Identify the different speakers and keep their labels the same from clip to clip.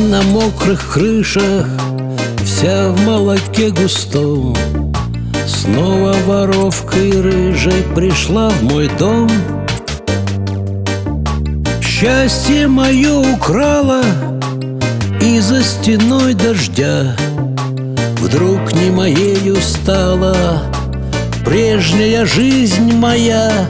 Speaker 1: на мокрых крышах, вся в молоке густом, снова воровкой рыжей пришла в мой дом. Счастье мое украла, и за стеной дождя вдруг не моею стала прежняя жизнь моя.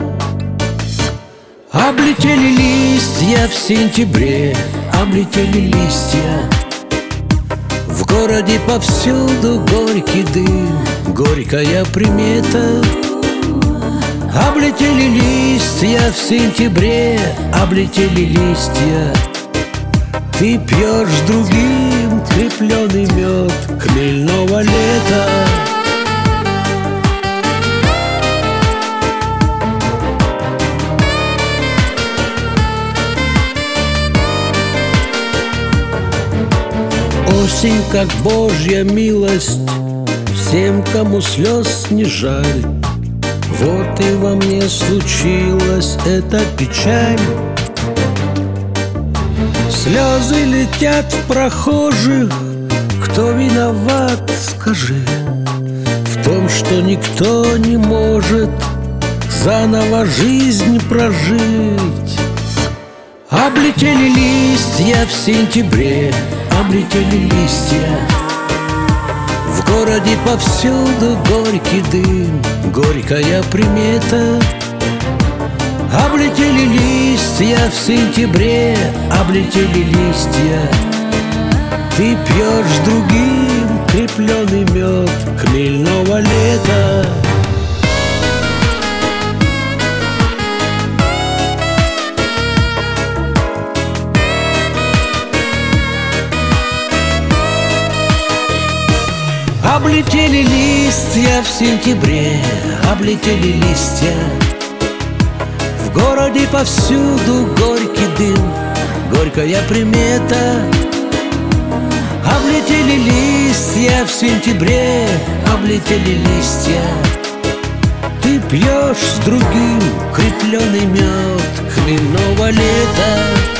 Speaker 1: Облетели листья в сентябре, облетели листья. В городе повсюду горький дым, горькая примета. Облетели листья в сентябре, облетели листья. Ты пьешь с другим крепленый мед хмельного лета. Осень, как Божья милость, всем, кому слез не жаль. Вот и во мне случилась эта печаль. Слезы летят в прохожих, кто виноват, скажи, в том, что никто не может заново жизнь прожить. Облетели листья в сентябре, облетели листья. В городе повсюду горький дым, горькая примета. Облетели листья в сентябре, облетели листья. Ты пьешь с другим крепленый мед хмельного лета. Облетели листья в сентябре, облетели листья. В городе повсюду горький дым, горькая примета. Облетели листья в сентябре, облетели листья. Ты пьешь с другим крепленый мед хмельного лета.